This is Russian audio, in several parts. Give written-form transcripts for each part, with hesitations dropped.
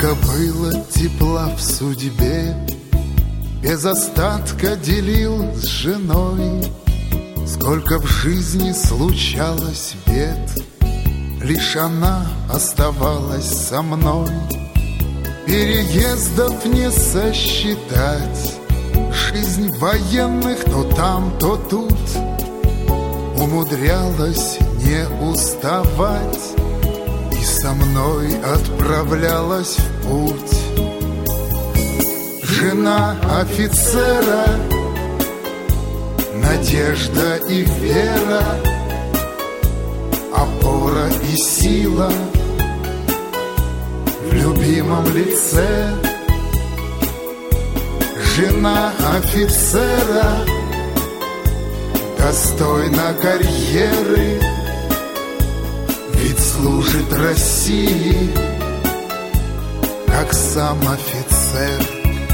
Сколько было тепла в судьбе, без остатка делил с женой. Сколько в жизни случалось бед, лишь она оставалась со мной. Переездов не сосчитать, жизнь военных то там, то тут. Умудрялась не уставать и со мной отправлялась в путь. Жена офицера, надежда и вера, опора и сила в любимом лице. Жена офицера достойна карьеры, ведь служит России, как сам офицер.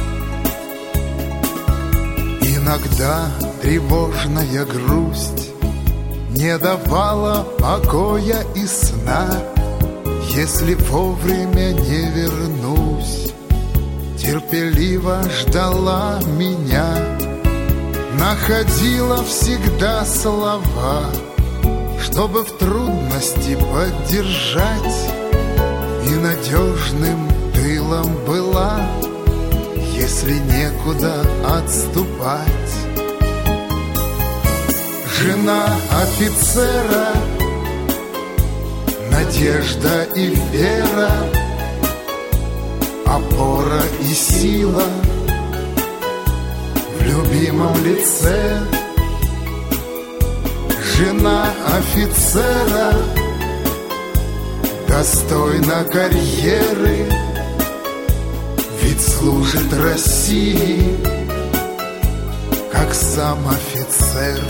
Иногда тревожная грусть не давала покоя и сна. Если вовремя не вернусь, терпеливо ждала меня, находила всегда слова, чтобы в трудности поддержать, и надежным тылом была, если некуда отступать. Жена офицера, надежда и вера, опора и сила в любимом лице. Жена офицера достойна карьеры, ведь служит России, как сам офицер.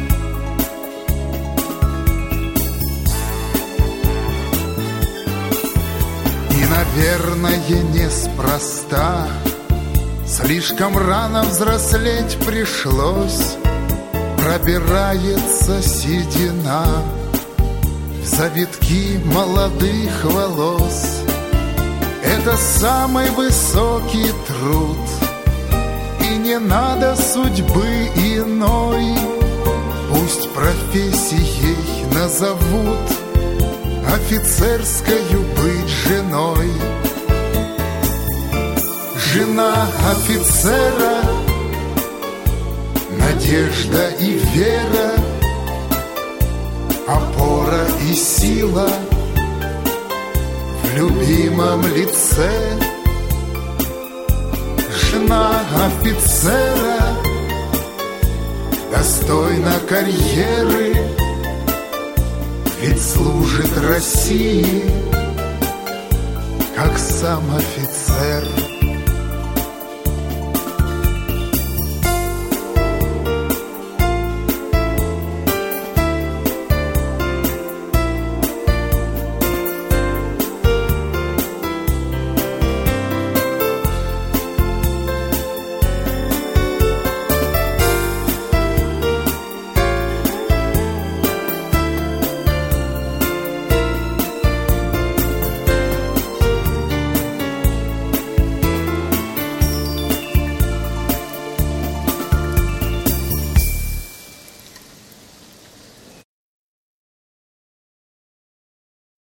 И, наверное, неспроста слишком рано взрослеть пришлось. Пробирается седина в завитки молодых волос. Это самый высокий труд, и не надо судьбы иной. Пусть профессией назовут офицерскою быть женой. Жена офицера, надежда и вера, опора и сила в любимом лице. Жена офицера достойна карьеры, ведь служит России, как сам офицер.